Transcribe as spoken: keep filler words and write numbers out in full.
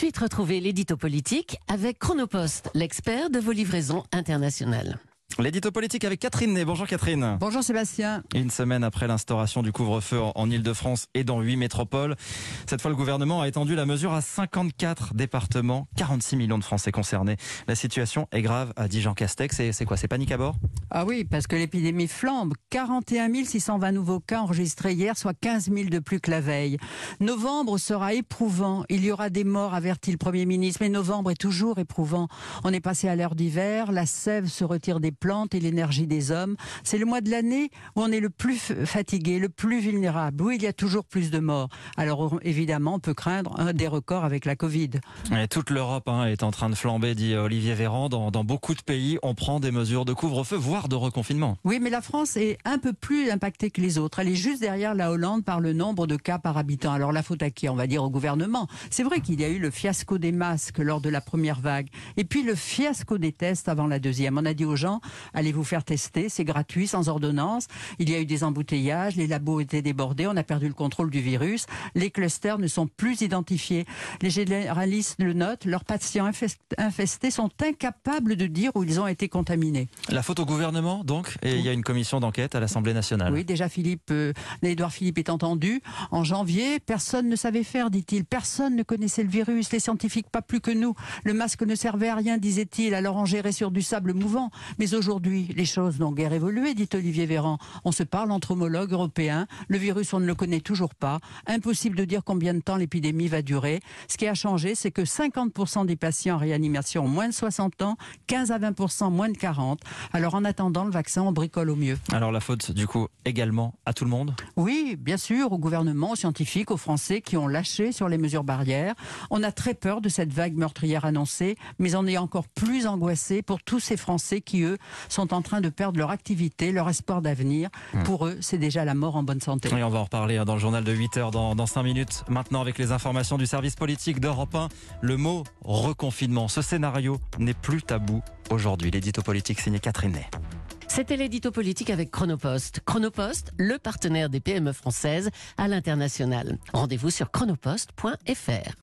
suite, retrouvez l'édito politique avec Chronopost, l'expert de vos livraisons internationales. L'édito politique avec Catherine Ney. Bonjour Catherine. Bonjour Sébastien. Une semaine après l'instauration du couvre-feu en Ile-de-France et dans huit métropoles, cette fois le gouvernement a étendu la mesure à cinquante-quatre départements, quarante-six millions de Français concernés. La situation est grave, a dit Jean Castex. Et c'est quoi, c'est panique à bord? Ah oui, parce que l'épidémie flambe. quarante et un mille six cent vingt nouveaux cas enregistrés hier, soit quinze mille de plus que la veille. Novembre sera éprouvant. Il y aura des morts, avertit le Premier ministre. Mais novembre est toujours éprouvant. On est passé à l'heure d'hiver, la sève se retire des plantes et l'énergie des hommes. C'est le mois de l'année où on est le plus fatigué, le plus vulnérable, où il y a toujours plus de morts. Alors évidemment, on peut craindre un des records avec la Covid. Et toute l'Europe hein, est en train de flamber, dit Olivier Véran. Dans, dans beaucoup de pays, on prend des mesures de couvre-feu, voire de reconfinement. Oui, mais la France est un peu plus impactée que les autres. Elle est juste derrière la Hollande par le nombre de cas par habitant. Alors la faute à qui? On va dire au gouvernement. C'est vrai qu'il y a eu le fiasco des masques lors de la première vague. Et puis le fiasco des tests avant la deuxième. On a dit aux gens, allez vous faire tester, c'est gratuit, sans ordonnance. Il y a eu des embouteillages, les labos étaient débordés, on a perdu le contrôle du virus. Les clusters ne sont plus identifiés. Les généralistes le notent, leurs patients infestés sont incapables de dire où ils ont été contaminés. La faute au gouvernement, donc, et il y a une commission d'enquête à l'Assemblée nationale. Oui, déjà Philippe, euh, Édouard Philippe est entendu. En janvier, personne ne savait faire, dit-il. Personne ne connaissait le virus, les scientifiques pas plus que nous. Le masque ne servait à rien, disait-il, alors on gérait sur du sable mouvant. Mais aujourd'hui, les choses n'ont guère évolué, dit Olivier Véran. On se parle entre homologues européens. Le virus, on ne le connaît toujours pas. Impossible de dire combien de temps l'épidémie va durer. Ce qui a changé, c'est que cinquante pour cent des patients en réanimation ont moins de soixante ans, quinze à vingt pour cent moins de quarante. Alors en attendant le vaccin, on bricole au mieux. Alors la faute, du coup, également à tout le monde? Oui, bien sûr, au gouvernement, aux scientifiques, aux Français qui ont lâché sur les mesures barrières. On a très peur de cette vague meurtrière annoncée, mais on est encore plus angoissé pour tous ces Français qui, eux, sont en train de perdre leur activité, leur espoir d'avenir. Mmh. Pour eux, c'est déjà la mort en bonne santé. Oui, on va en reparler dans le journal de huit heures dans, dans cinq minutes. Maintenant, avec les informations du service politique d'Europe un, le mot reconfinement. Ce scénario n'est plus tabou aujourd'hui. L'édito politique signé Catherine Ney. C'était l'édito politique avec Chronopost. Chronopost, le partenaire des P M E françaises à l'international. Rendez-vous sur chronopost point f r.